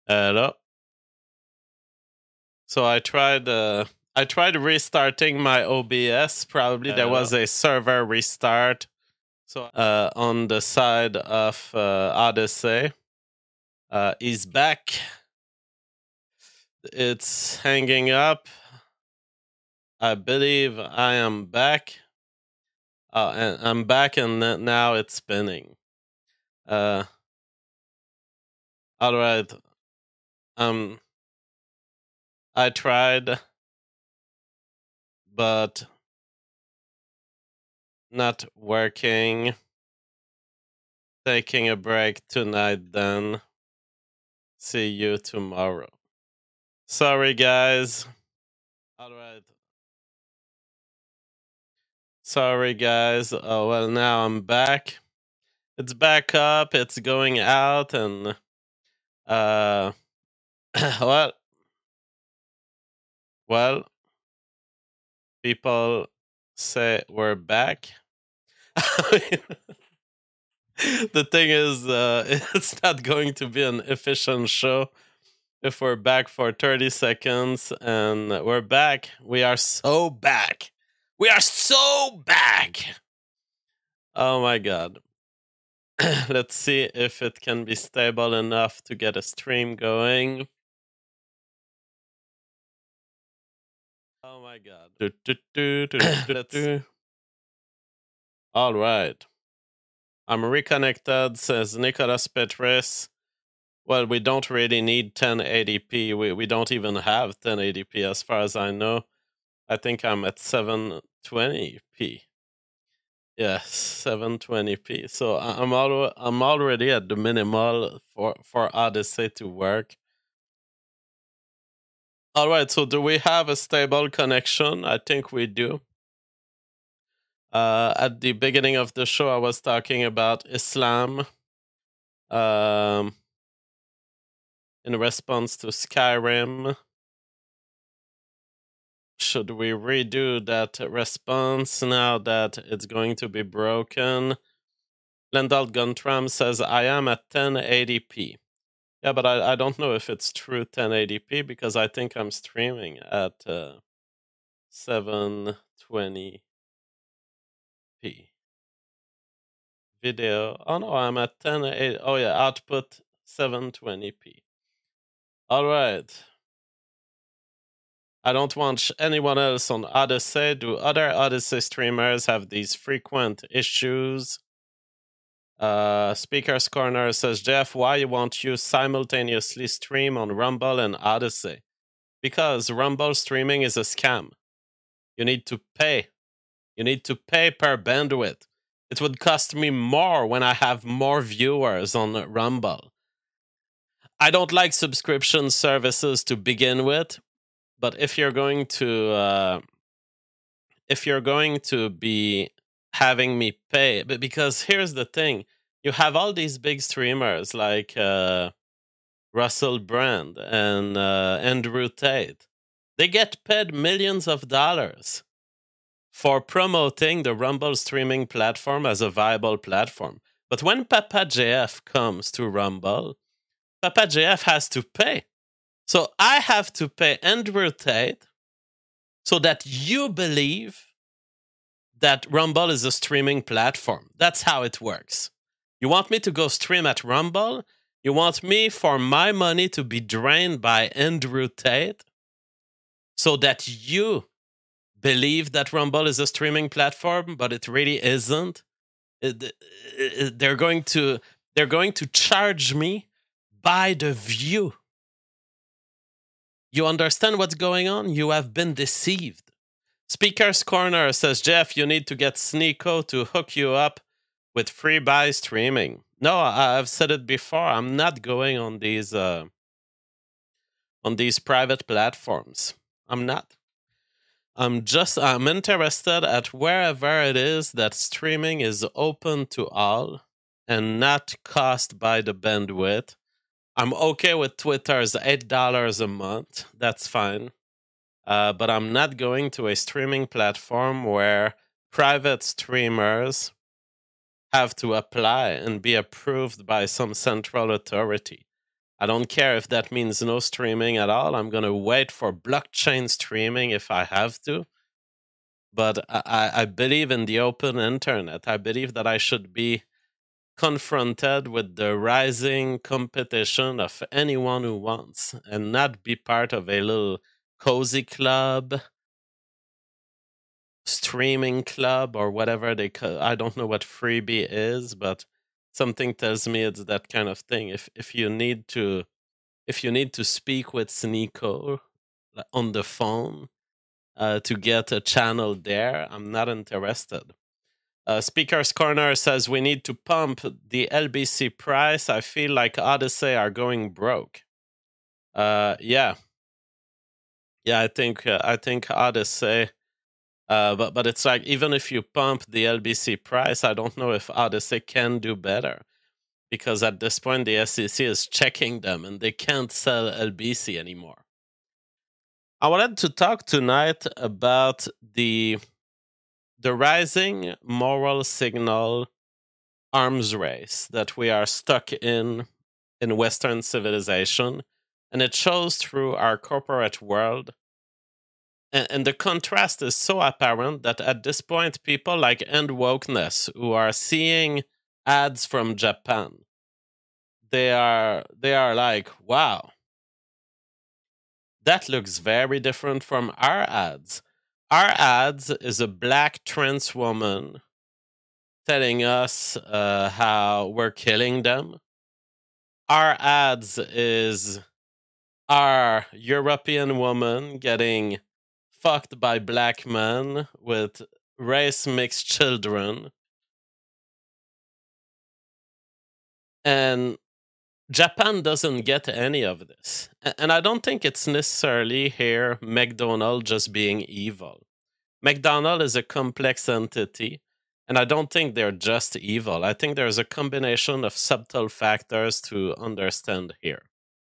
Hello. So I tried restarting my OBS. Probably there was a server restart. So on the side of Odyssey, is back. It's hanging up. I believe I am back. And I'm back, and now it's spinning. All right. I tried, but not working. Taking a break tonight then. See you tomorrow. Sorry, guys. All right. Sorry, guys. Oh, well, now I'm back. It's back up. It's going out, and what? Well, people say we're back. The thing is, it's not going to be an efficient show if we're back for 30 seconds, and we're back. We are so back. We are so back. Oh my god. Let's see if it can be stable enough to get a stream going. Oh my god. All right. I'm reconnected, says Nicolas Petris. Well, we don't really need 1080p. We don't even have 1080p as far as I know. I think I'm at 720p. Yes, 720p. So I'm already at the minimal for Odyssey to work. All right, so do we have a stable connection? I think we do. At the beginning of the show, I was talking about Islam in response to Skyrim. Should we redo that response now that it's going to be broken? Lendal Guntram says, I am at 1080p. Yeah, but I don't know if it's true 1080p because I think I'm streaming at 720p. Video. Oh no, I'm at 1080. Oh yeah, output 720p. All right. I don't want anyone else on Odyssey. Do other Odyssey streamers have these frequent issues? Speaker's Corner says, Jeff, why you won't you simultaneously stream on Rumble and Odyssey? Because Rumble streaming is a scam. You need to pay. You need to pay per bandwidth. It would cost me more when I have more viewers on Rumble. I don't like subscription services to begin with, but if you're going to be having me pay, because here's the thing, you have all these big streamers like Russell Brand and Andrew Tate. They get paid millions of dollars for promoting the Rumble streaming platform as a viable platform. But when Papa JF comes to Rumble, Papa JF has to pay. So I have to pay Andrew Tate so that you believe that Rumble is a streaming platform. That's how it works. You want me to go stream at Rumble? You want me for my money to be drained by Andrew Tate so that you believe that Rumble is a streaming platform, but it really isn't? They're going to charge me by the view. You understand what's going on? You have been deceived. Speaker's Corner says, Jeff, you need to get Sneeko to hook you up with free buy streaming. No, I've said it before. I'm not going on these private platforms. I'm not. I'm interested at wherever it is that streaming is open to all and not cost by the bandwidth. I'm okay with Twitter's $8 a month. That's fine. But I'm not going to a streaming platform where private streamers have to apply and be approved by some central authority. I don't care if that means no streaming at all. I'm going to wait for blockchain streaming if I have to. But I believe in the open internet. I believe that I should be confronted with the rising competition of anyone who wants and not be part of a little cozy club, streaming club, or whatever they call. I don't know what freebie is, but something tells me it's that kind of thing. If you need to speak with Sneeko on the phone to get a channel there, I'm not interested. Speaker's Corner says we need to pump the LBC price. I feel like Odyssey are going broke. Yeah, I think Odyssey. But it's like, even if you pump the LBC price, I don't know if Odyssey can do better, because at this point the SEC is checking them and they can't sell LBC anymore. I wanted to talk tonight about the rising moral signal arms race that we are stuck in Western civilization, and it shows through our corporate world. And the contrast is so apparent that at this point, people like End Wokeness, who are seeing ads from Japan, they are like, wow, that looks very different from our ads. Our ads is a black trans woman telling us how we're killing them. Our ads is our European woman getting fucked by black men with race mixed children. And Japan doesn't get any of this. And I don't think it's necessarily here McDonald's just being evil. McDonald's is a complex entity, and I don't think they're just evil. I think there's a combination of subtle factors to understand here.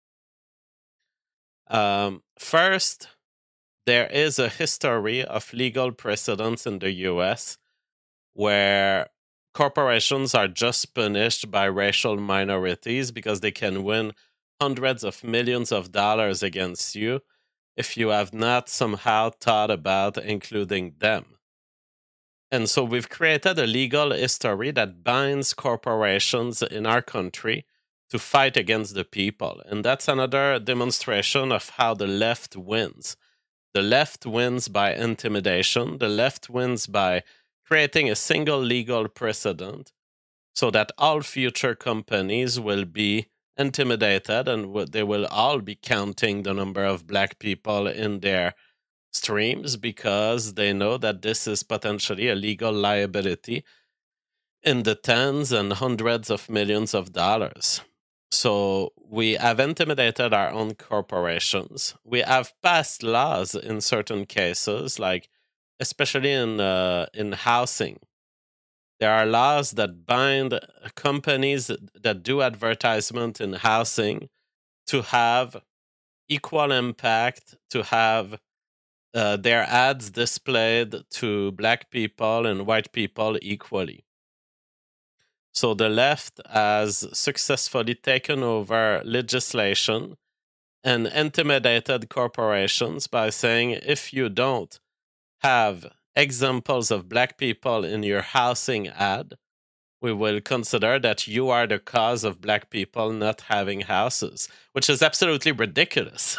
First, there is a history of legal precedents in the US where corporations are just punished by racial minorities because they can win hundreds of millions of dollars against you if you have not somehow thought about including them. And so we've created a legal history that binds corporations in our country to fight against the people. And that's another demonstration of how the left wins. The left wins by intimidation. The left wins by creating a single legal precedent so that all future companies will be intimidated and they will all be counting the number of black people in their streams because they know that this is potentially a legal liability in the tens and hundreds of millions of dollars. So we have intimidated our own corporations. We have passed laws in certain cases, like especially in housing. There are laws that bind companies that do advertisement in housing to have equal impact, to have their ads displayed to black people and white people equally. So the left has successfully taken over legislation and intimidated corporations by saying, if you don't have examples of black people in your housing ad, we will consider that you are the cause of black people not having houses, which is absolutely ridiculous.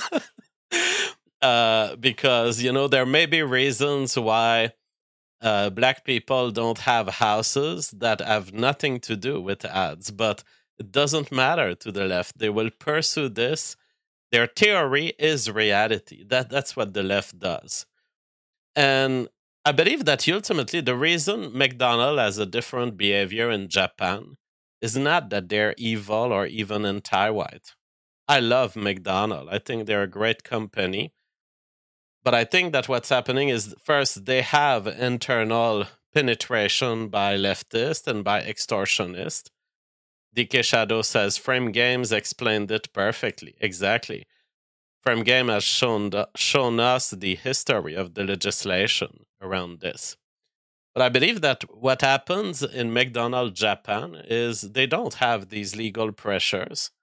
Because, there may be reasons why black people don't have houses that have nothing to do with ads, but it doesn't matter to the left. They will pursue this. Their theory is reality. That's what the left does. And I believe that ultimately the reason McDonald's has a different behavior in Japan is not that they're evil or even anti-white. I love McDonald's. I think they're a great company. But I think that what's happening is, first, they have internal penetration by leftists and by extortionists. DK Shadow says Frame Games explained it perfectly. Exactly. Frame Game has shown us the history of the legislation around this. But I believe that what happens in McDonald's Japan is they don't have these legal pressures.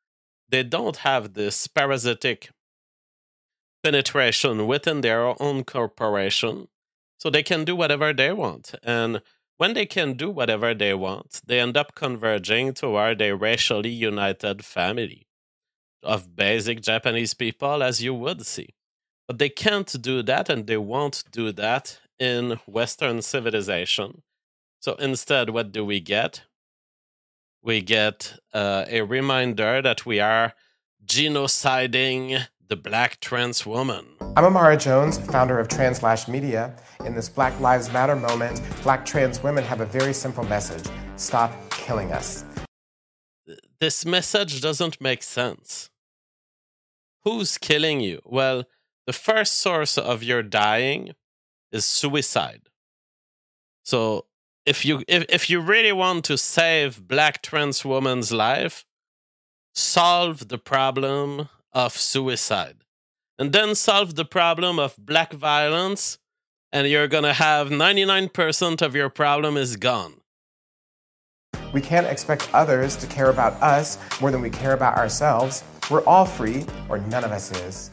they don't have this parasitic penetration within their own corporation, so they can do whatever they want. And when they can do whatever they want, they end up converging toward a racially united family of basic Japanese people, as you would see. But they can't do that, and they won't do that in Western civilization. So instead, what do we get? We get a reminder that we are genociding the black trans woman. I'm Amara Jones, founder of Translash Media. In this Black Lives Matter moment, black trans women have a very simple message: stop killing us. This message doesn't make sense. Who's killing you? Well, the first source of your dying is suicide. So if you really want to save black trans woman's life, solve the problem of suicide. And then solve the problem of black violence, and you're gonna have 99% of your problem is gone. We can't expect others to care about us more than we care about ourselves. We're all free, or none of us is.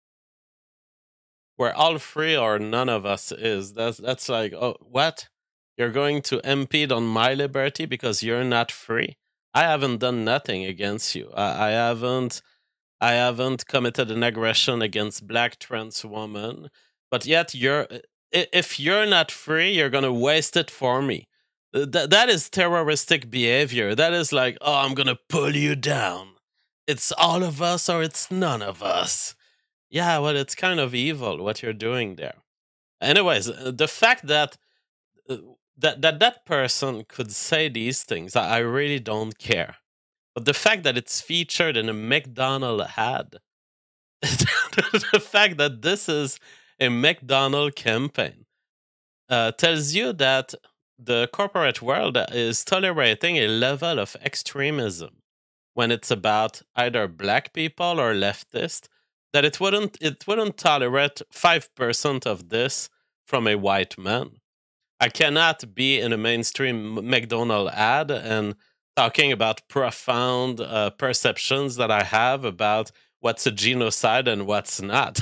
We're all free, or none of us is. That's like, oh, what? You're going to impede on my liberty because you're not free? I haven't done nothing against you. I haven't committed an aggression against black trans woman, but yet if you're not free, you're gonna waste it for me. That is terroristic behavior. That is like, oh, I'm gonna pull you down. It's all of us or it's none of us. Yeah, well, it's kind of evil what you're doing there. Anyways, the fact that that person could say these things, I really don't care. But the fact that it's featured in a McDonald's ad, the fact that this is a McDonald's campaign, tells you that the corporate world is tolerating a level of extremism when it's about either black people or leftist, that it wouldn't tolerate 5% of this from a white man. I cannot be in a mainstream McDonald's ad and talking about profound perceptions that I have about what's a genocide and what's not.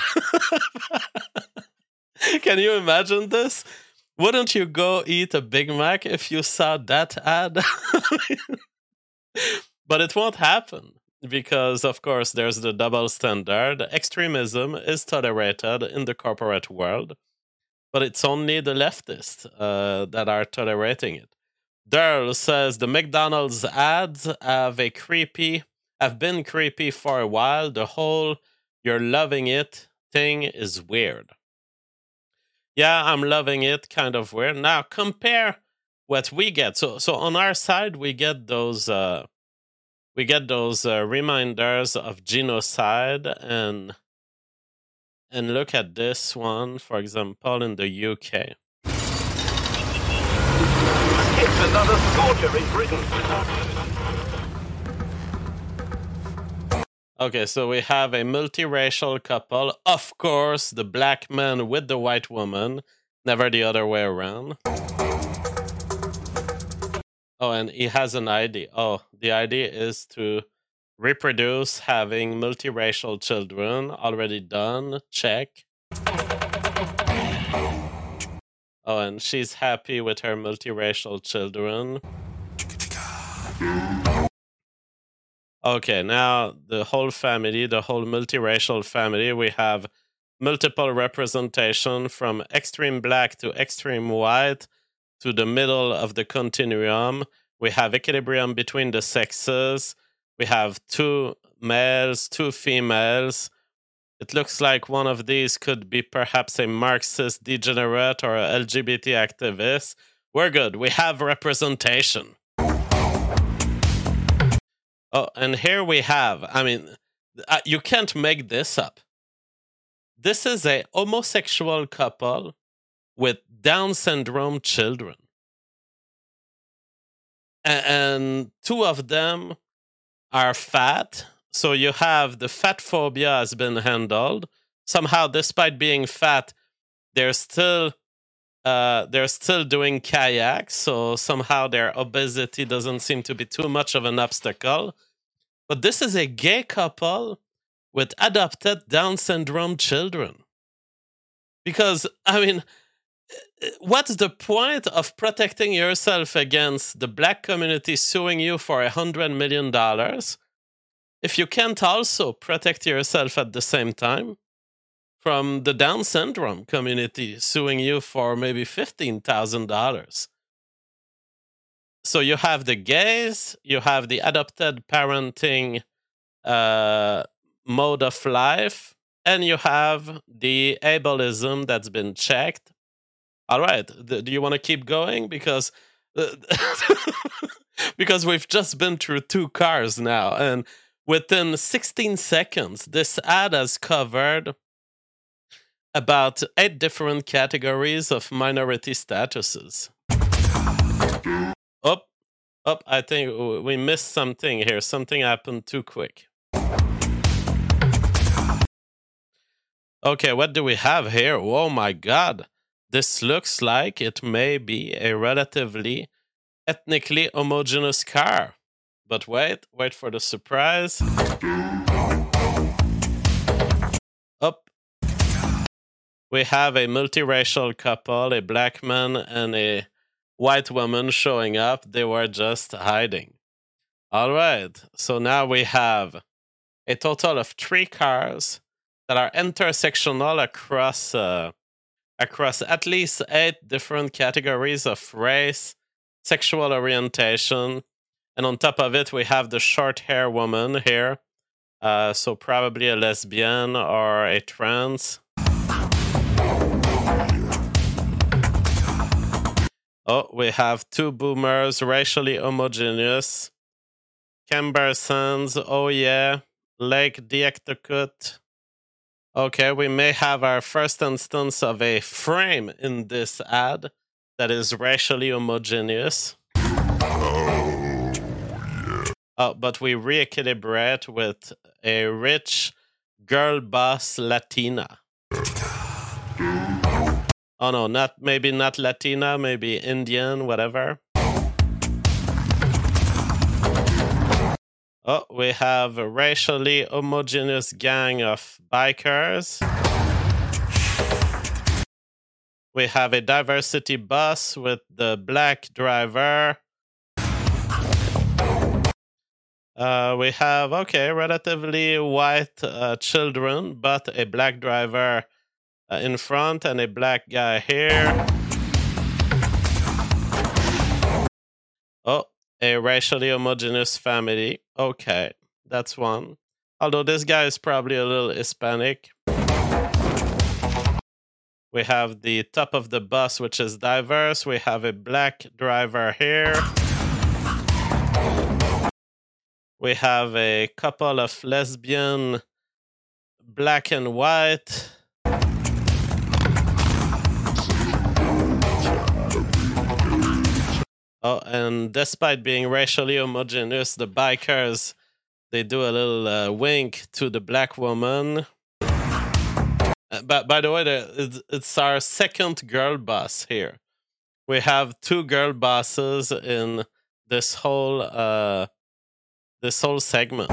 Can you imagine this? Wouldn't you go eat a Big Mac if you saw that ad? But it won't happen because, of course, there's the double standard. Extremism is tolerated in the corporate world, but it's only the leftists that are tolerating it. Daryl says the McDonald's ads have been creepy for a while. The whole "you're loving it" thing is weird. Yeah, I'm loving it, kind of weird. Now compare what we get. So on our side, we get those reminders of genocide, and look at this one, for example, in the UK. It's another scorcher in Britain. Okay, so we have a multiracial couple. Of course, the black man with the white woman, never the other way around. Oh, and he has an idea. Oh, the idea is to reproduce having multiracial children. Already done. Check. Oh, and she's happy with her multiracial children. Okay, now the whole family, the whole multiracial family, we have multiple representation from extreme black to extreme white to the middle of the continuum. We have equilibrium between the sexes. We have 2 males, 2 females. It looks like one of these could be perhaps a Marxist degenerate or a LGBT activist. We're good. We have representation. Oh, and here we have, I mean, you can't make this up. This is a homosexual couple with Down syndrome children. And 2 of them are fat. So you have the fat phobia has been handled. Somehow, despite being fat, they're still doing kayak. So somehow their obesity doesn't seem to be too much of an obstacle. But this is a gay couple with adopted Down syndrome children. Because, I mean, what's the point of protecting yourself against the black community suing you for $100 million if you can't also protect yourself at the same time from the Down syndrome community suing you for maybe $15,000? So you have the gays, you have the adopted parenting mode of life, and you have the ableism that's been checked. All right, do you want to keep going? Because because we've just been through 2 cars now, and within 16 seconds, this ad has covered about 8 different categories of minority statuses. I think we missed something here. Something happened too quick. Okay, what do we have here? Oh my god. This looks like it may be a relatively ethnically homogeneous car. But wait for the surprise. We have a multiracial couple, a black man and a white woman showing up. They were just hiding. All right, so now we have a total of 3 cars that are intersectional across at least 8 different categories of race, sexual orientation, and on top of it, we have the short hair woman here. So probably a lesbian or a trans. Oh, we have 2 boomers, racially homogeneous. Camber Sands, oh yeah. Lake Diaktakut. Okay, we may have our first instance of a frame in this ad that is racially homogeneous. Oh, but we re-equilibrate with a rich girl boss Latina. Oh no, maybe not Latina, maybe Indian, whatever. Oh, we have a racially homogeneous gang of bikers. We have a diversity bus with the black driver. We have, relatively white children, but a black driver in front and a black guy here. Oh, a racially homogeneous family. Okay, that's one. Although this guy is probably a little Hispanic. We have the top of the bus, which is diverse. We have a black driver here. We have a couple of lesbian, black and white. Oh, and despite being racially homogeneous, the bikers, they do a little wink to the black woman. But by the way, it's our second girl boss here. We have 2 girl bosses in this whole segment.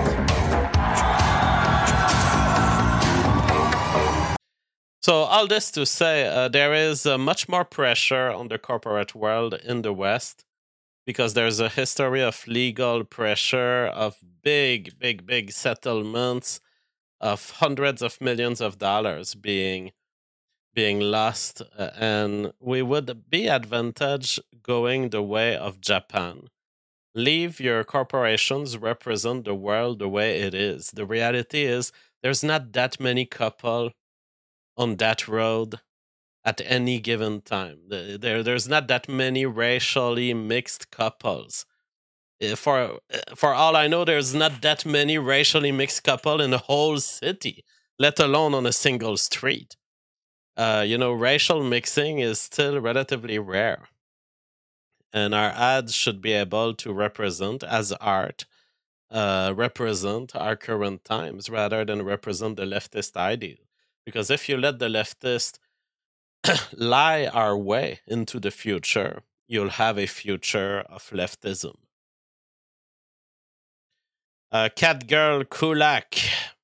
So all this to say, there is much more pressure on the corporate world in the West because there's a history of legal pressure, of big settlements, of hundreds of millions of dollars being lost, and we would be advantaged going the way of Japan. Leave your corporations represent the world the way it is. The reality is there's not that many couple on that road at any given time. There's not that many racially mixed couples. For all I know, there's not that many racially mixed couple in the whole city, let alone on a single street. Racial mixing is still relatively rare. And our ads should be able to represent, as art, represent our current times rather than represent the leftist ideal. Because if you let the leftist lie our way into the future, you'll have a future of leftism. Catgirl Kulak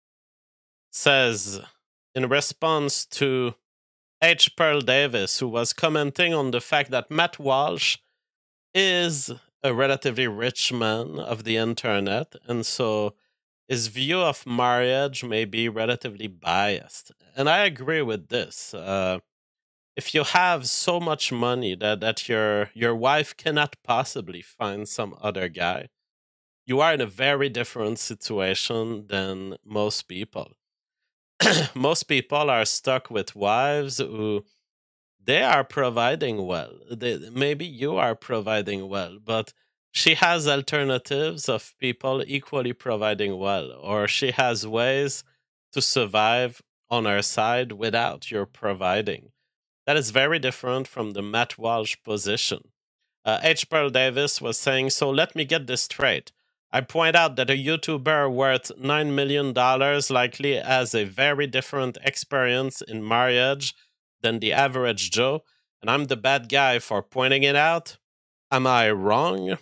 says, in response to H. Pearl Davis, who was commenting on the fact that Matt Walsh is a relatively rich man of the internet, and so his view of marriage may be relatively biased. And I agree with this. If you have so much money that your wife cannot possibly find some other guy, you are in a very different situation than most people. Most people are stuck with wives who they are providing well. Maybe you are providing well, but she has alternatives of people equally providing well, or she has ways to survive on her side without your providing. That is very different from the Matt Walsh position. H. Pearl Davis was saying, so let me get this straight. I point out that a YouTuber worth $9 million likely has a very different experience in marriage than the average Joe, and I'm the bad guy for pointing it out. Am I wrong?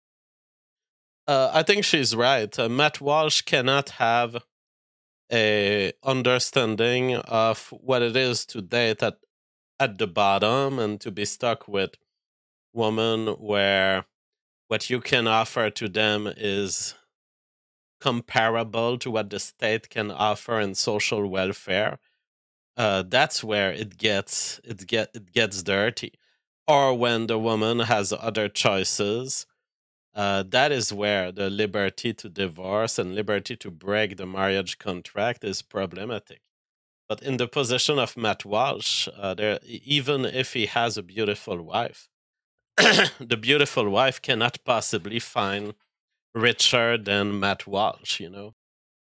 I think she's right. Matt Walsh cannot have a understanding of what it is to date at the bottom and to be stuck with women where what you can offer to them is comparable to what the state can offer in social welfare. That's where it gets dirty. Or when the woman has other choices, that is where the liberty to divorce and liberty to break the marriage contract is problematic. But in the position of Matt Walsh, even if he has a beautiful wife, the beautiful wife cannot possibly find richer than Matt Walsh, you know?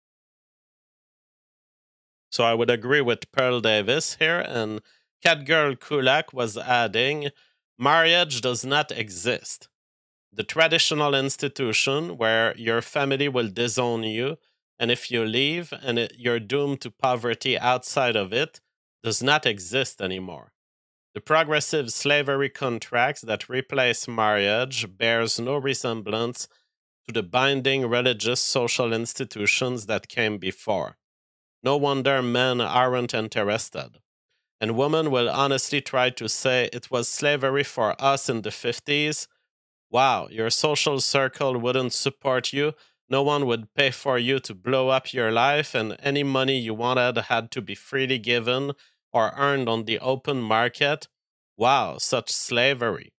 So I would agree with Pearl Davis here, and Catgirl Kulak was adding, marriage does not exist. The traditional institution where your family will disown you, and if you leave and you're doomed to poverty outside of it, does not exist anymore. The progressive slavery contracts that replace marriage bears no resemblance to the binding religious social institutions that came before. No wonder men aren't interested. And women will honestly try to say it was slavery for us in the 50s. Wow, your social circle wouldn't support you. No one would pay for you to blow up your life, and any money you wanted had to be freely given or earned on the open market. Wow, such slavery.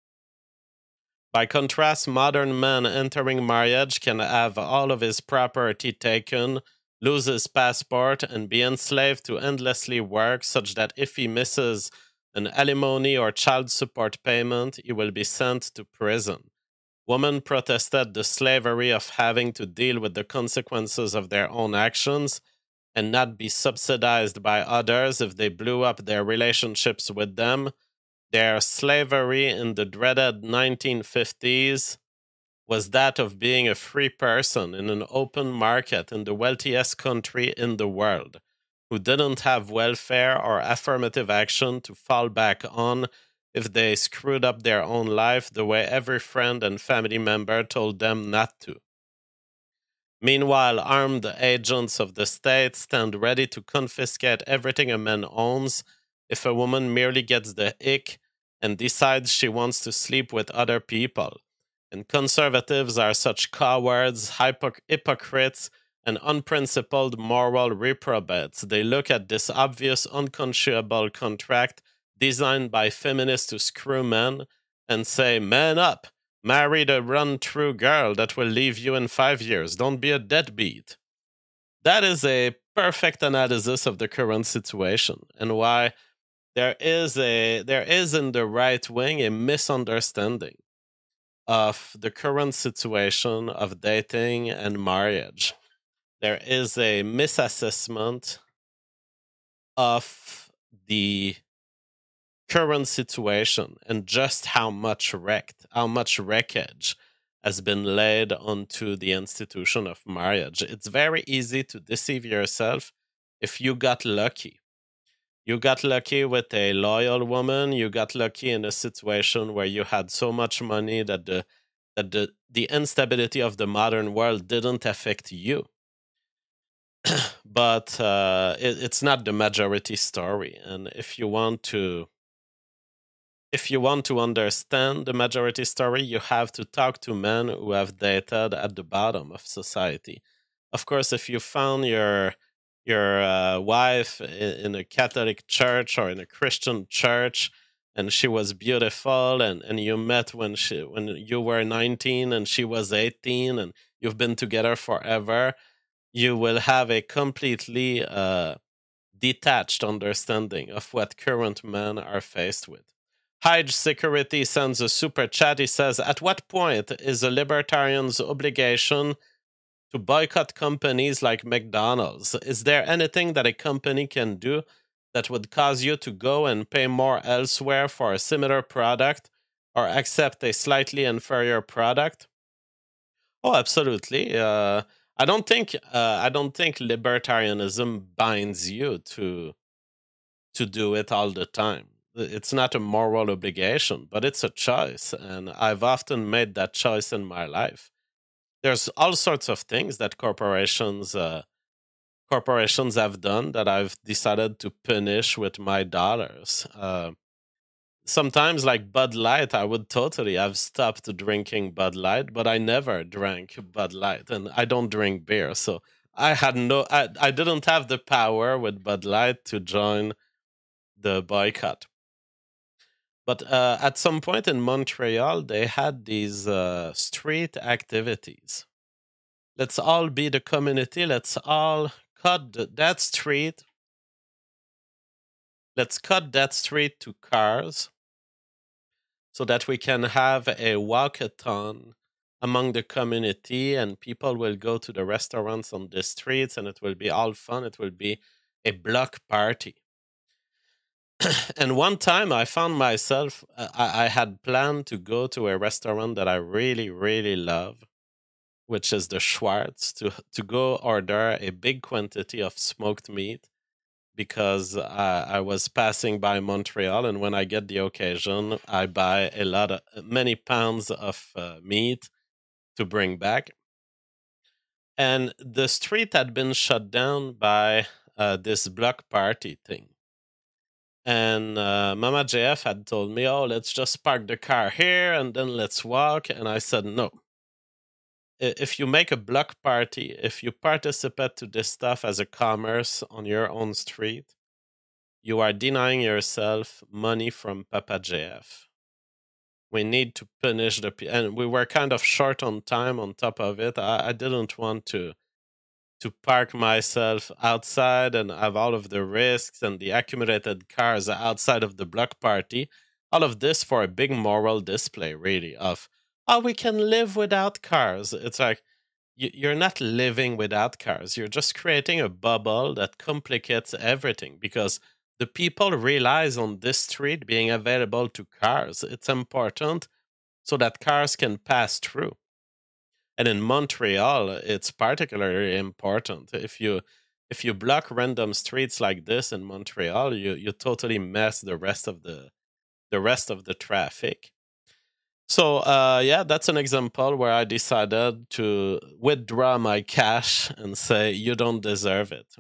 By contrast, modern man entering marriage can have all of his property taken, lose his passport, and be enslaved to endlessly work, such that if he misses an alimony or child support payment, he will be sent to prison. Women protested the slavery of having to deal with the consequences of their own actions and not be subsidized by others if they blew up their relationships with them. Their slavery in the dreaded 1950s was that of being a free person in an open market in the wealthiest country in the world, who didn't have welfare or affirmative action to fall back on if they screwed up their own life the way every friend and family member told them not to. Meanwhile, armed agents of the state stand ready to confiscate everything a man owns if a woman merely gets the ick and decides she wants to sleep with other people. And conservatives are such cowards, hypocrites, and unprincipled moral reprobates. They look at this obvious unconscionable contract designed by feminists to screw men and say, man up, marry the run-through girl that will leave you in 5 years. Don't be a deadbeat. That is a perfect analysis of the current situation and why there is in the right wing a misunderstanding of the current situation of dating and marriage. There is a misassessment of the current situation and just how much wreckage has been laid onto the institution of marriage. It's very easy to deceive yourself if you got lucky. You got lucky with a loyal woman. You got lucky in a situation where you had so much money that the that the instability of the modern world didn't affect you. But it's not the majority story. And if you want to understand the majority story, you have to talk to men who have dated at the bottom of society. Of course, if you found your wife in a Catholic church or in a Christian church, and she was beautiful, and you met when you were 19 and she was 18, and you've been together forever, you will have a completely detached understanding of what current men are faced with. Hyde Security sends a super chat. He says, at what point is a libertarian's obligation to boycott companies like McDonald's? Is there anything that a company can do that would cause you to go and pay more elsewhere for a similar product or accept a slightly inferior product? Oh, absolutely. I don't think libertarianism binds you to do it all the time. It's not a moral obligation, but it's a choice, and I've often made that choice in my life. There's all sorts of things that corporations have done that I've decided to punish with my dollars. Sometimes, like Bud Light, I would totally have stopped drinking Bud Light, but I never drank Bud Light, and I don't drink beer, so I didn't have the power with Bud Light to join the boycott. But at some point in Montreal, they had these street activities. Let's all be the community. Let's all cut that street. Let's cut that street to cars so that we can have a walkathon among the community, and people will go to the restaurants on the streets, and it will be all fun. It will be a block party. And one time I found myself, I had planned to go to a restaurant that I really, really love, which is the Schwartz, to go order a big quantity of smoked meat because I was passing by Montreal, and when I get the occasion, I buy many pounds of meat to bring back. And the street had been shut down by this block party thing. And Mama JF had told me, oh, let's just park the car here and then let's walk. And I said, no. If you make a block party, if you participate to this stuff as a commerce on your own street, you are denying yourself money from Papa JF. We need to punish and we were kind of short on time on top of it. I didn't want to park myself outside and have all of the risks and the accumulated cars outside of the block party. All of this for a big moral display, really, of, oh, we can live without cars. It's like, you're not living without cars. You're just creating a bubble that complicates everything because the people realize on this street being available to cars, it's important so that cars can pass through. And in Montreal, it's particularly important. If you block random streets like this in Montreal, you totally mess the rest of the traffic. So yeah, that's an example where I decided to withdraw my cash and say you don't deserve it.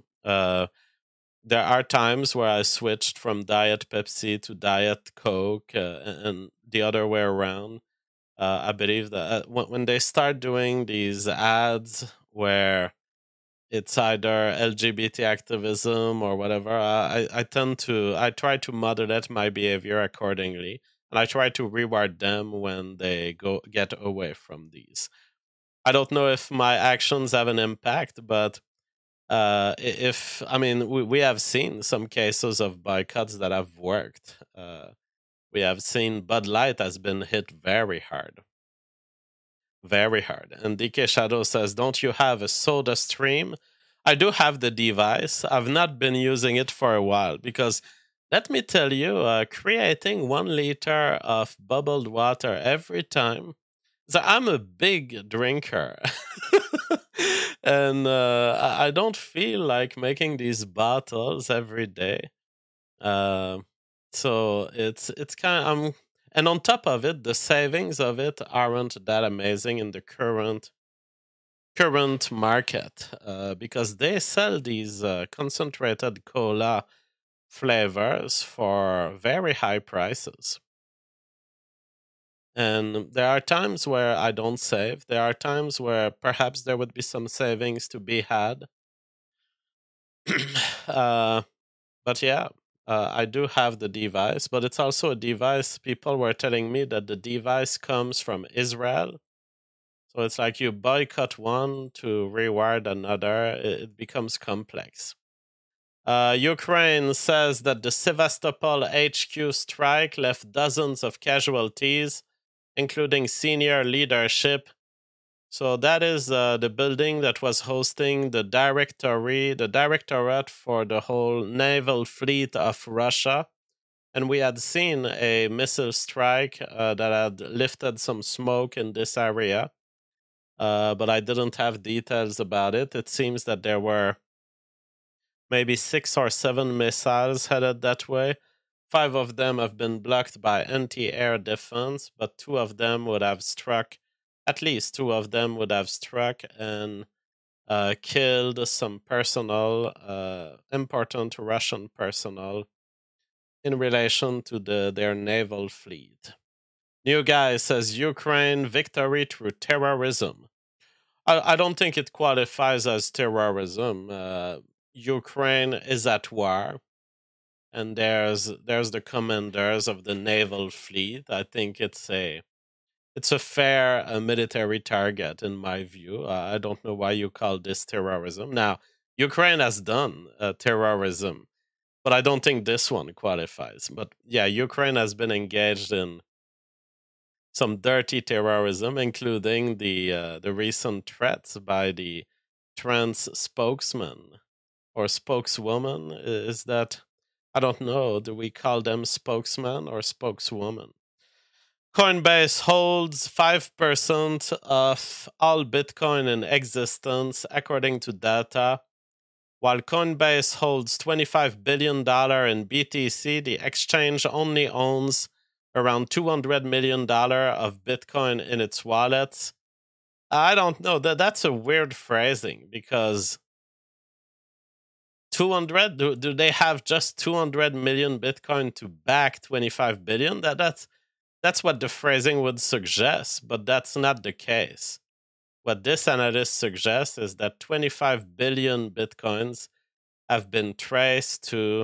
There are times where I switched from Diet Pepsi to Diet Coke and the other way around. I believe that when they start doing these ads where it's either LGBT activism or whatever, I try to modulate my behavior accordingly, and I try to reward them when they get away from these. I don't know if my actions have an impact, but we have seen some cases of boycotts that have worked. We have seen Bud Light has been hit very hard. Very hard. And DK Shadow says, don't you have a soda stream? I do have the device. I've not been using it for a while because, let me tell you, creating 1 liter of bubbled water every time. So I'm a big drinker. And I don't feel like making these bottles every day. So it's kind of, And on top of it, the savings of it aren't that amazing in the current market, because they sell these concentrated cola flavors for very high prices. And there are times where I don't save. There are times where perhaps there would be some savings to be had. But yeah, I do have the device, but it's also a device. People were telling me that the device comes from Israel. So it's like you boycott one to reward another. It becomes complex. Ukraine says that the Sevastopol HQ strike left dozens of casualties, including senior leadership. So that is the building that was hosting the directorate for the whole naval fleet of Russia. And we had seen a missile strike that had lifted some smoke in this area. But I didn't have details about it. It seems that there were maybe 6 or 7 missiles headed that way. 5 of them have been blocked by anti-air defense, but 2 of them would have struck, at least 2 of them would have struck and killed some personnel, important Russian personnel, in relation to their naval fleet. New Guy says Ukraine victory through terrorism. I don't think it qualifies as terrorism. Ukraine is at war, and there's the commanders of the naval fleet. I think it's a fair military target in my view. I don't know why you call this terrorism. Now, Ukraine has done terrorism, but I don't think this one qualifies. But yeah, Ukraine has been engaged in some dirty terrorism, including the recent threats by the trans spokesman or spokeswoman. Is that, I don't know, do we call them spokesman or spokeswoman? Coinbase holds 5% of all Bitcoin in existence, according to data. While Coinbase holds $25 billion in BTC, the exchange only owns around $200 million of Bitcoin in its wallets. I don't know. That's a weird phrasing, because 200, do they have just 200 million Bitcoin to back 25 billion? That's what the phrasing would suggest, but that's not the case. What this analyst suggests is that 25 billion Bitcoins have been traced to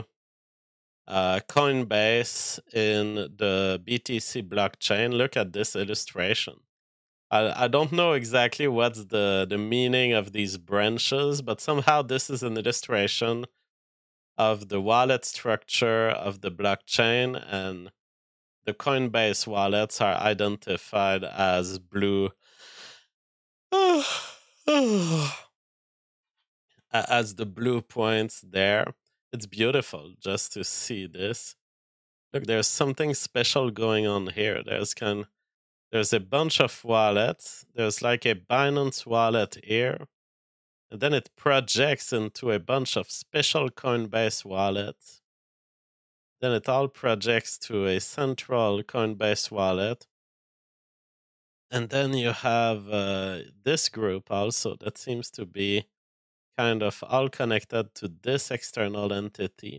Coinbase in the BTC blockchain. Look at this illustration. I don't know exactly what's the meaning of these branches, but somehow this is an illustration of the wallet structure of the blockchain, and the Coinbase wallets are identified as blue. As the blue points there. It's beautiful just to see this. Look, there's something special going on here. There's a bunch of wallets. There's like a Binance wallet here. And then it projects into a bunch of special Coinbase wallets. Then it all projects to a central Coinbase wallet. And then you have this group also that seems to be kind of all connected to this external entity.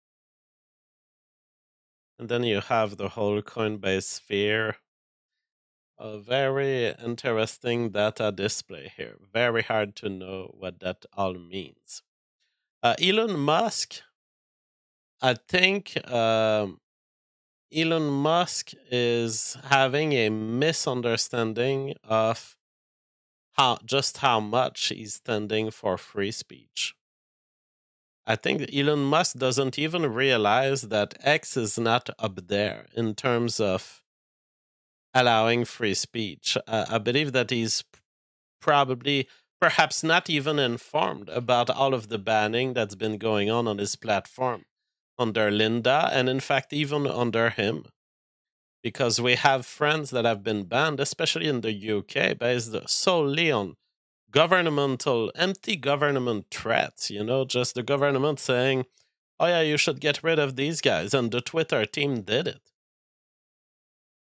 And then you have the whole Coinbase sphere. A very interesting data display here. Very hard to know what that all means. Elon Musk, I think Elon Musk is having a misunderstanding of how much he's standing for free speech. I think Elon Musk doesn't even realize that X is not up there in terms of allowing free speech. I believe that he's perhaps not even informed about all of the banning that's been going on his platform under Linda, and in fact even under him. Because we have friends that have been banned, especially in the UK, based solely on empty government threats, just the government saying, oh yeah, you should get rid of these guys, and the Twitter team did it.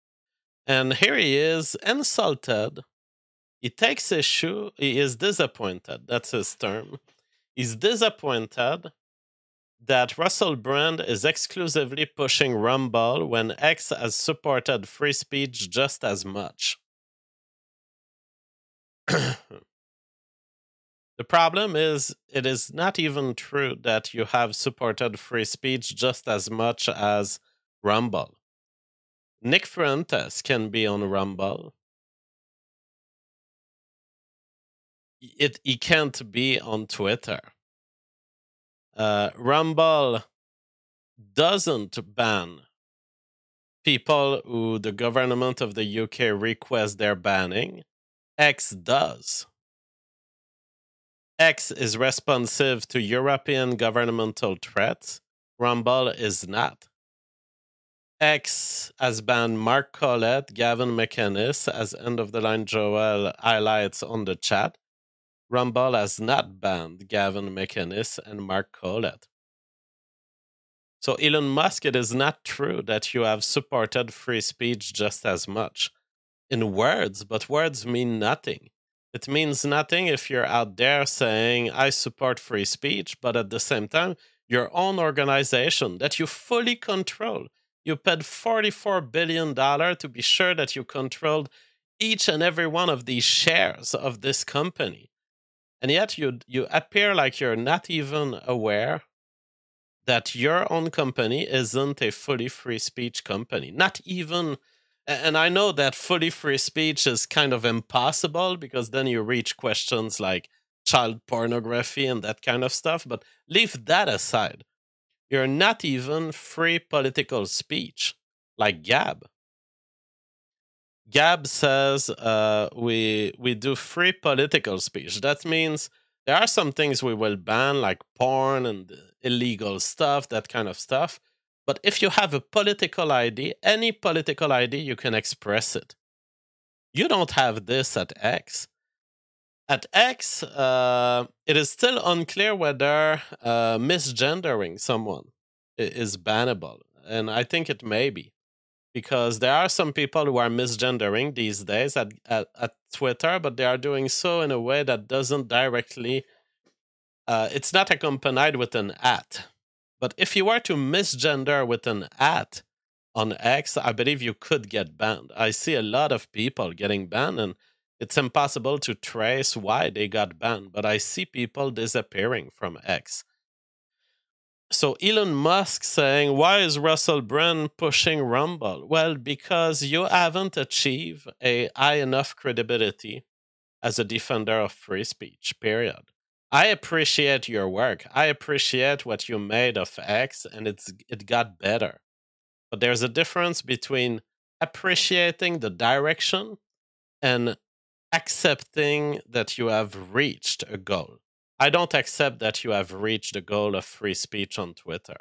And here he is, insulted. He takes issue. He is disappointed. That's his term. He's disappointed that Russell Brand is exclusively pushing Rumble when X has supported free speech just as much. The problem is, it is not even true that you have supported free speech just as much as Rumble. Nick Fuentes can be on Rumble. He can't be on Twitter. Rumble doesn't ban people who the government of the UK requests their banning. X does. X is responsive to European governmental threats. Rumble is not. X has banned Mark Collett, Gavin McInnes, as end of the line Joel highlights on the chat. Rumble has not banned Gavin McInnes and Mark Collett. So Elon Musk, it is not true that you have supported free speech just as much. In words, but words mean nothing. It means nothing if you're out there saying, I support free speech, but at the same time, your own organization that you fully control, you paid $44 billion to be sure that you controlled each and every one of these shares of this company. And yet you appear like you're not even aware that your own company isn't a fully free speech company. Not even, and I know that fully free speech is kind of impossible because then you reach questions like child pornography and that kind of stuff, but leave that aside. You're not even free political speech like Gab. Gab says we do free political speech. That means there are some things we will ban, like porn and illegal stuff, that kind of stuff. But if you have a political ID, any political ID, you can express it. You don't have this at X. At X, it is still unclear whether misgendering someone is bannable. And I think it may be. Because there are some people who are misgendering these days at Twitter, but they are doing so in a way that doesn't directly, it's not accompanied with an @ But if you were to misgender with an @ on X, I believe you could get banned. I see a lot of people getting banned, and it's impossible to trace why they got banned, but I see people disappearing from X. So Elon Musk saying, why is Russell Brand pushing Rumble? Well, because you haven't achieved a high enough credibility as a defender of free speech, period. I appreciate your work. I appreciate what you made of X, and it got better. But there's a difference between appreciating the direction and accepting that you have reached a goal. I don't accept that you have reached the goal of free speech on Twitter.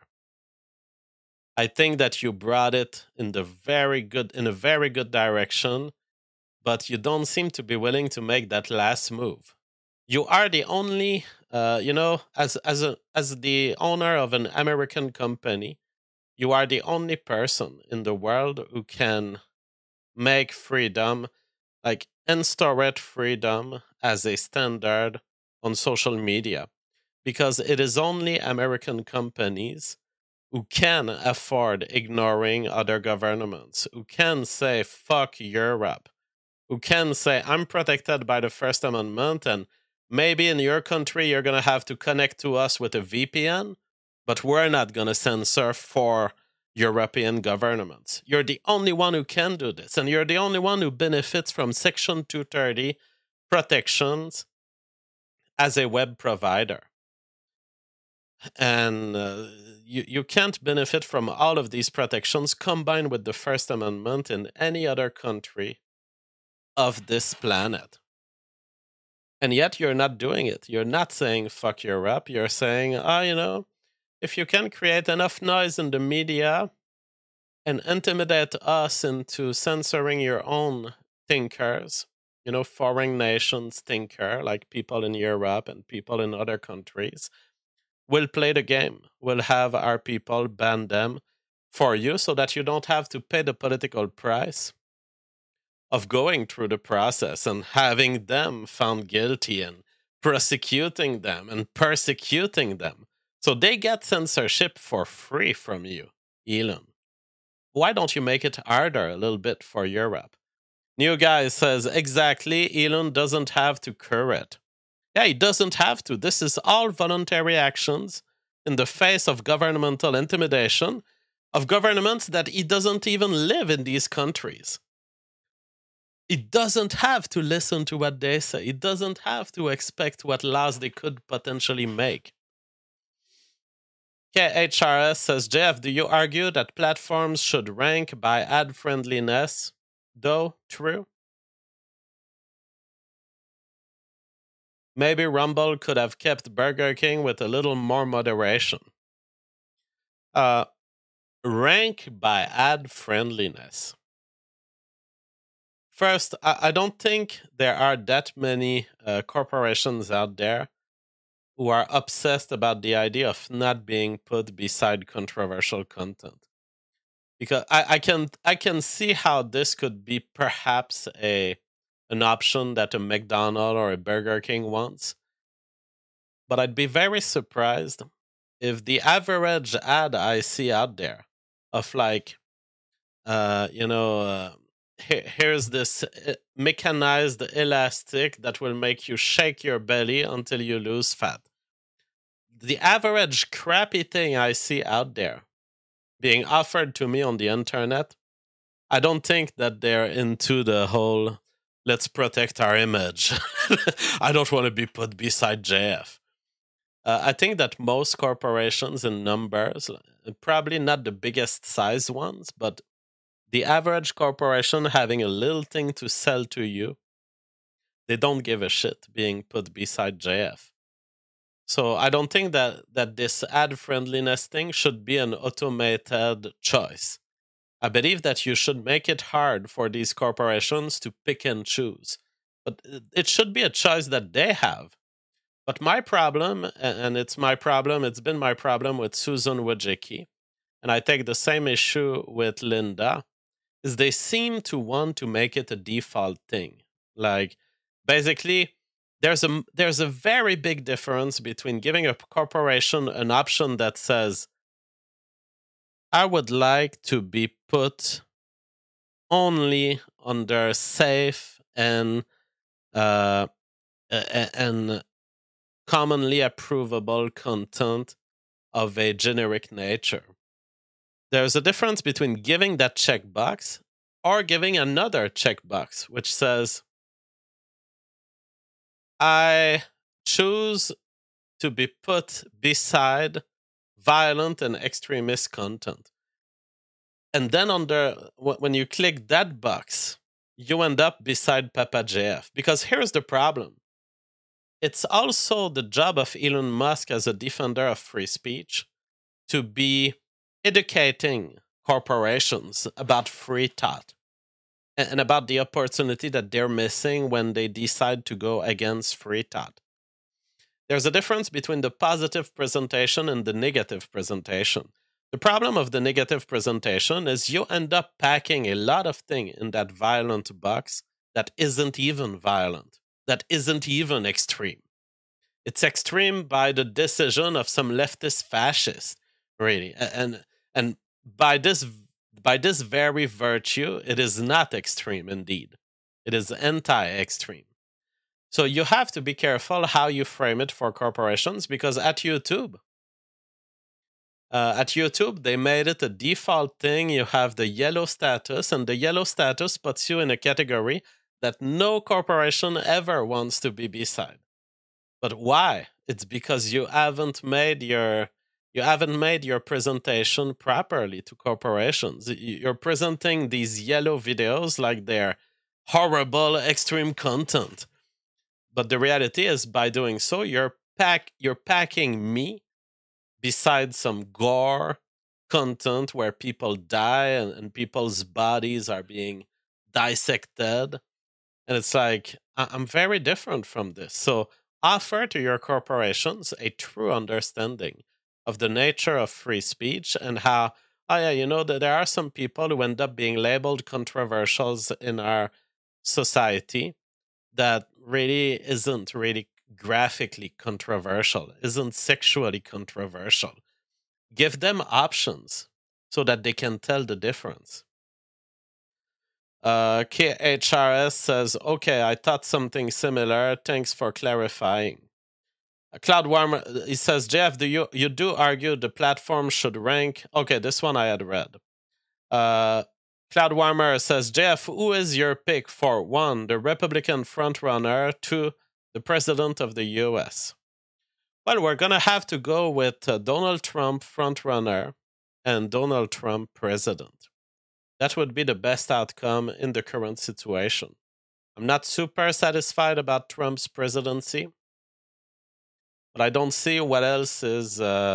I think that you brought it in a very good direction, but you don't seem to be willing to make that last move. You are the only, as the owner of an American company, you are the only person in the world who can make freedom, like instaurate freedom as a standard on social media, because it is only American companies who can afford ignoring other governments, who can say fuck Europe, who can say I'm protected by the First Amendment, and maybe in your country you're going to have to connect to us with a VPN, but we're not going to censor for European governments. You're the only one who can do this, and you're the only one who benefits from Section 230 protections as a web provider. And you can't benefit from all of these protections combined with the First Amendment in any other country of this planet. And yet you're not doing it. You're not saying fuck Europe. You're saying, if you can create enough noise in the media and intimidate us into censoring your own thinkers, foreign nations thinker, like people in Europe and people in other countries, we'll play the game. We'll have our people ban them for you so that you don't have to pay the political price of going through the process and having them found guilty and prosecuting them and persecuting them. So they get censorship for free from you, Elon. Why don't you make it harder a little bit for Europe? New Guy says, exactly, Elon doesn't have to cure it. Yeah, he doesn't have to. This is all voluntary actions in the face of governmental intimidation of governments that he doesn't even live in these countries. He doesn't have to listen to what they say. He doesn't have to expect what laws they could potentially make. KHRS says, Jeff, do you argue that platforms should rank by ad friendliness? Though true? Maybe Rumble could have kept Burger King with a little more moderation. Rank by ad friendliness. First, I don't think there are that many corporations out there who are obsessed about the idea of not being put beside controversial content. Because I can see how this could be perhaps an option that a McDonald's or a Burger King wants. But I'd be very surprised if the average ad I see out there of like, here's this mechanized elastic that will make you shake your belly until you lose fat. The average crappy thing I see out there being offered to me on the internet, I don't think that they're into the whole let's protect our image. I don't want to be put beside JF. I think that most corporations in numbers, probably not the biggest size ones, but the average corporation having a little thing to sell to you, they don't give a shit being put beside JF. So I don't think that this ad friendliness thing should be an automated choice. I believe that you should make it hard for these corporations to pick and choose. But it should be a choice that they have. But my problem, and it's been my problem with Susan Wojcicki, and I take the same issue with Linda, is they seem to want to make it a default thing. Like, basically, there's a very big difference between giving a corporation an option that says, I would like to be put only under safe and commonly approvable content of a generic nature. There's a difference between giving that checkbox or giving another checkbox, which says, I choose to be put beside violent and extremist content. And then when you click that box, you end up beside Papa JF. Because here's the problem. It's also the job of Elon Musk as a defender of free speech to be educating corporations about free thought and about the opportunity that they're missing when they decide to go against free thought. There's a difference between the positive presentation and the negative presentation. The problem of the negative presentation is you end up packing a lot of things in that violent box that isn't even violent, that isn't even extreme. It's extreme by the decision of some leftist fascist, really. And by this very virtue, it is not extreme indeed. It is anti-extreme. So you have to be careful how you frame it for corporations, because at YouTube, they made it a default thing. You have the yellow status, and the yellow status puts you in a category that no corporation ever wants to be beside. But why? It's because you haven't made your presentation properly to corporations. You're presenting these yellow videos like they're horrible, extreme content. But the reality is, by doing so, you're packing me beside some gore content where people die and people's bodies are being dissected. And it's like, I'm very different from this. So offer to your corporations a true understanding of the nature of free speech and how, that there are some people who end up being labeled controversials in our society that really isn't really graphically controversial, isn't sexually controversial. Give them options so that they can tell the difference. KHRS says, okay, I thought something similar. Thanks for clarifying. Cloud Warmer, he says, Jeff, you do argue the platform should rank? Okay, this one I had read. Cloud Warmer says, Jeff, who is your pick for 1, the Republican frontrunner, 2, the president of the US? Well, we're going to have to go with Donald Trump frontrunner and Donald Trump president. That would be the best outcome in the current situation. I'm not super satisfied about Trump's presidency, but I don't see what else is.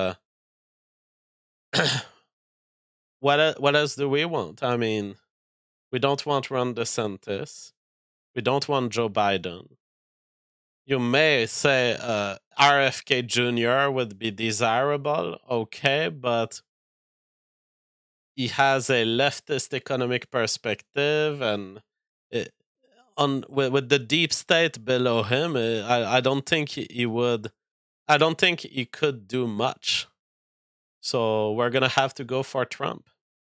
What else do we want? I mean, we don't want Ron DeSantis. We don't want Joe Biden. You may say RFK Jr. would be desirable, okay, but he has a leftist economic perspective, and with the deep state below him, I don't think he would. I don't think he could do much. So we're gonna have to go for Trump.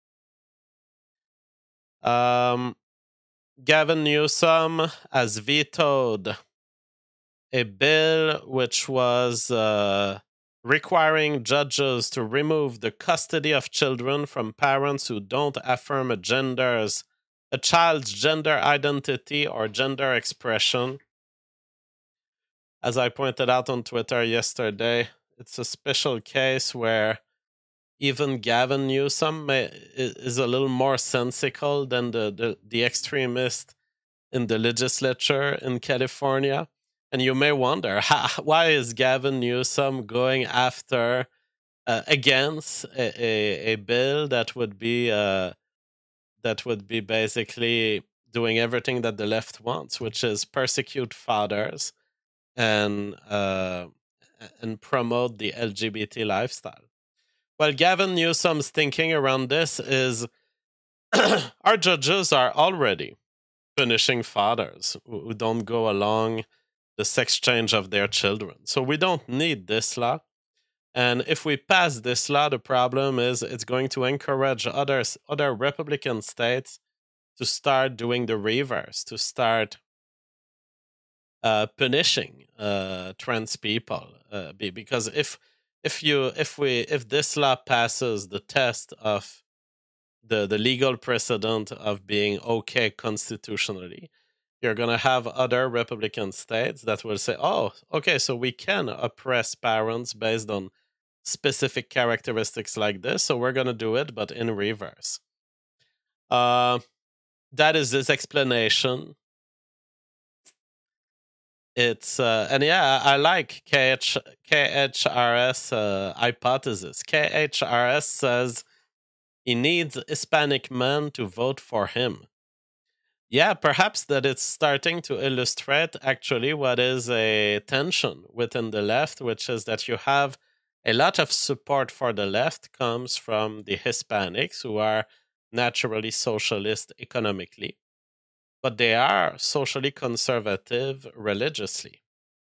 Gavin Newsom has vetoed a bill which was requiring judges to remove the custody of children from parents who don't affirm a child's gender identity or gender expression. As I pointed out on Twitter yesterday, it's a special case where even Gavin Newsom is a little more sensical than the extremist in the legislature in California. And you may wonder, why is Gavin Newsom going after against a bill that would be basically doing everything that the left wants, which is persecute fathers and promote the LGBT lifestyle. Well, Gavin Newsom's thinking around this is our judges are already punishing fathers who don't go along the sex change of their children. So we don't need this law. And if we pass this law, the problem is it's going to encourage other Republican states to start doing the reverse, to start punishing trans people. Because if this law passes the test of the legal precedent of being okay constitutionally, you're going to have other Republican states that will say, oh, okay, so we can oppress parents based on specific characteristics like this, so we're going to do it, but in reverse. That is this explanation. It's and yeah, I like KHRS hypothesis. KHRS says he needs Hispanic men to vote for him. Yeah, perhaps that it's starting to illustrate actually what is a tension within the left, which is that you have a lot of support for the left comes from the Hispanics, who are naturally socialist economically, but they are socially conservative religiously.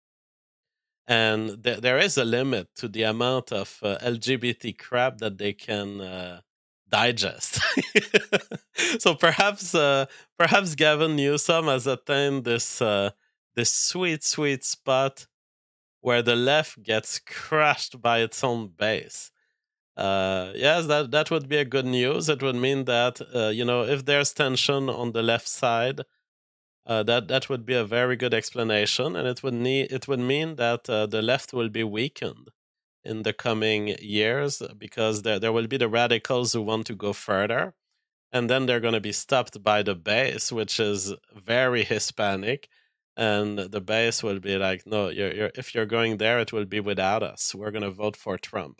And there is a limit to the amount of LGBT crap that they can digest. So perhaps Gavin Newsom has attained this sweet spot where the left gets crushed by its own base. Yes, that would be a good news. It would mean that if there's tension on the left side, that would be a very good explanation, and it would mean that the left will be weakened in the coming years, because there will be the radicals who want to go further, and then they're going to be stopped by the base, which is very Hispanic, and the base will be like, no, if you're going there, it will be without us. We're going to vote for Trump.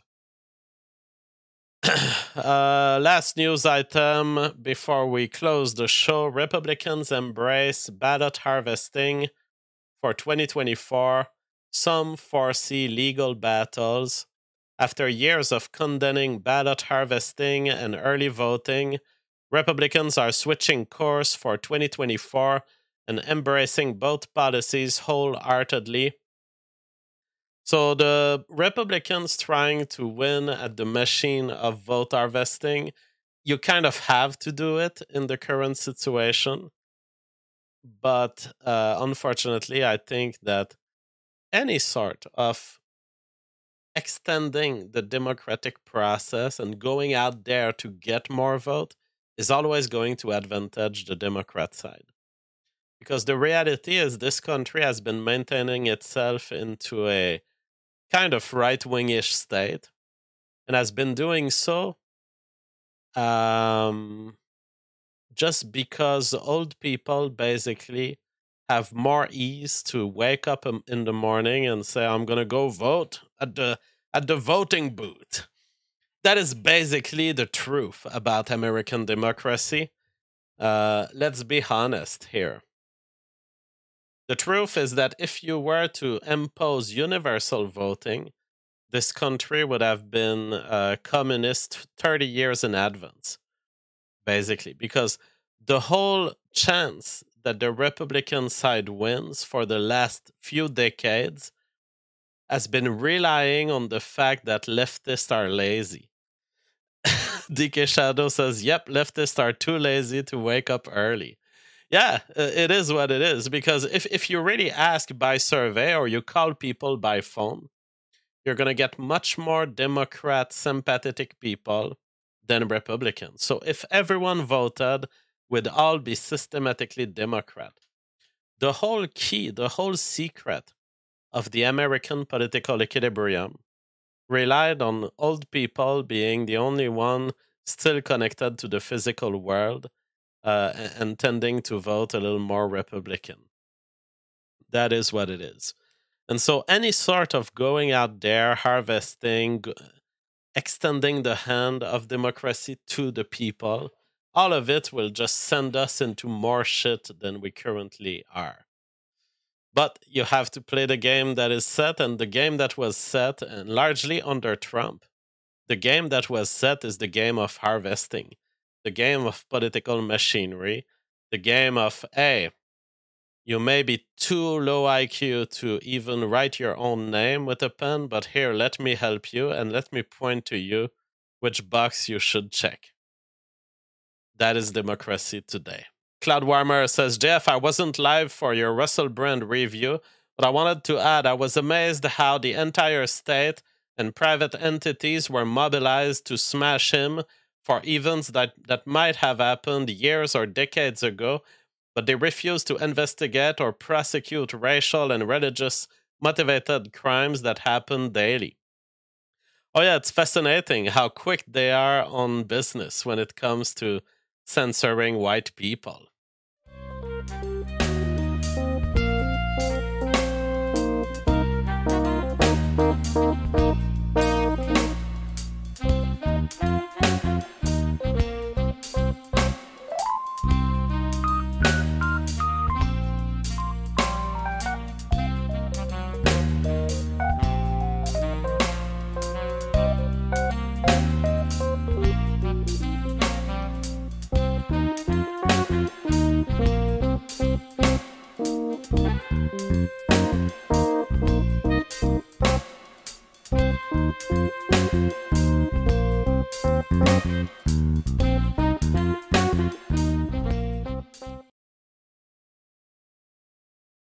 Last news item before we close the show: Republicans embrace ballot harvesting for 2024. Some foresee legal battles. After years of condemning ballot harvesting and early voting, Republicans are switching course for 2024 and embracing both policies wholeheartedly. So the Republicans trying to win at the machine of vote harvesting, you kind of have to do it in the current situation. But unfortunately, I think that any sort of extending the democratic process and going out there to get more vote is always going to advantage the Democrat side. Because the reality is this country has been maintaining itself into a kind of right-wingish state and has been doing so just because old people basically have more ease to wake up in the morning and say, I'm going to go vote at the voting booth. That is basically the truth about American democracy. Let's be honest here. The truth is that if you were to impose universal voting, this country would have been communist 30 years in advance, basically, because the whole chance that the Republican side wins for the last few decades has been relying on the fact that leftists are lazy. DK Shadow says, yep, leftists are too lazy to wake up early. Yeah, it is what it is, because if you really ask by survey or you call people by phone, you're going to get much more Democrat sympathetic people than Republicans. So if everyone voted, we'd all be systematically Democrat. The whole key, the whole secret of the American political equilibrium relied on old people being the only one still connected to the physical world and tending to vote a little more Republican. That is what it is. And so any sort of going out there, harvesting, extending the hand of democracy to the people, all of it will just send us into more shit than we currently are. But you have to play the game that is set, and the game that was set, and largely under Trump, the game that was set is the game of harvesting, the game of political machinery, the game of, hey, you may be too low IQ to even write your own name with a pen, but here, let me help you and let me point to you which box you should check. That is democracy today. Cloud Warmer says, Jeff, I wasn't live for your Russell Brand review, but I wanted to add I was amazed how the entire state and private entities were mobilized to smash him for events that might have happened years or decades ago, but they refused to investigate or prosecute racial and religious motivated crimes that happen daily. Oh yeah, it's fascinating how quick they are on business when it comes to censoring white people.